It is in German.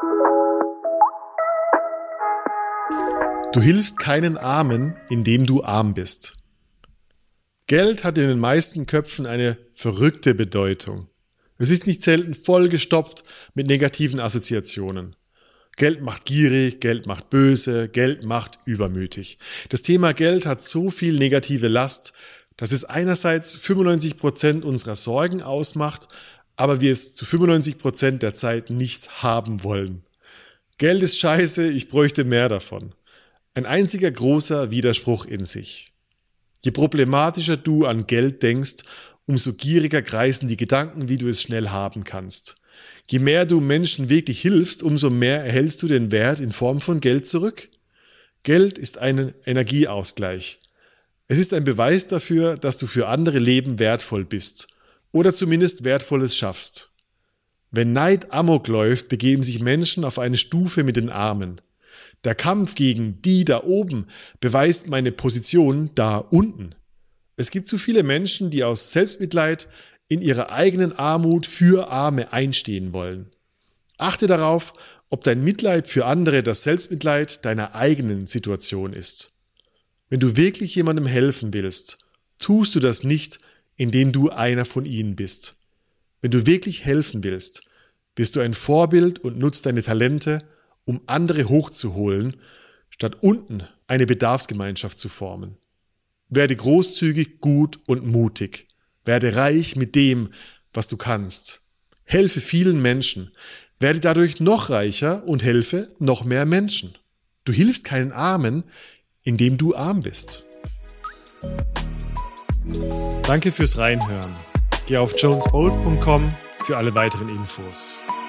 Du hilfst keinen Armen, indem du arm bist. Geld hat in den meisten Köpfen eine verrückte Bedeutung. Es ist nicht selten vollgestopft mit negativen Assoziationen. Geld macht gierig, Geld macht böse, Geld macht übermütig. Das Thema Geld hat so viel negative Last, dass es einerseits 95% unserer Sorgen ausmacht, aber wir es zu 95% der Zeit nicht haben wollen. Geld ist scheiße, ich bräuchte mehr davon. Ein einziger großer Widerspruch in sich. Je problematischer du an Geld denkst, umso gieriger kreisen die Gedanken, wie du es schnell haben kannst. Je mehr du Menschen wirklich hilfst, umso mehr erhältst du den Wert in Form von Geld zurück. Geld ist ein Energieausgleich. Es ist ein Beweis dafür, dass du für andere Leben wertvoll bist oder zumindest Wertvolles schaffst. Wenn Neid Amok läuft, begeben sich Menschen auf eine Stufe mit den Armen. Der Kampf gegen die da oben beweist meine Position da unten. Es gibt zu viele Menschen, die aus Selbstmitleid in ihrer eigenen Armut für Arme einstehen wollen. Achte darauf, ob dein Mitleid für andere das Selbstmitleid deiner eigenen Situation ist. Wenn du wirklich jemandem helfen willst, tust du das nicht, indem du einer von ihnen bist. Wenn du wirklich helfen willst, bist du ein Vorbild und nutzt deine Talente, um andere hochzuholen, statt unten eine Bedarfsgemeinschaft zu formen. Werde großzügig, gut und mutig. Werde reich mit dem, was du kannst. Helfe vielen Menschen. Werde dadurch noch reicher und helfe noch mehr Menschen. Du hilfst keinen Armen, indem du arm bist. Danke fürs Reinhören. Geh auf jonesbold.com für alle weiteren Infos.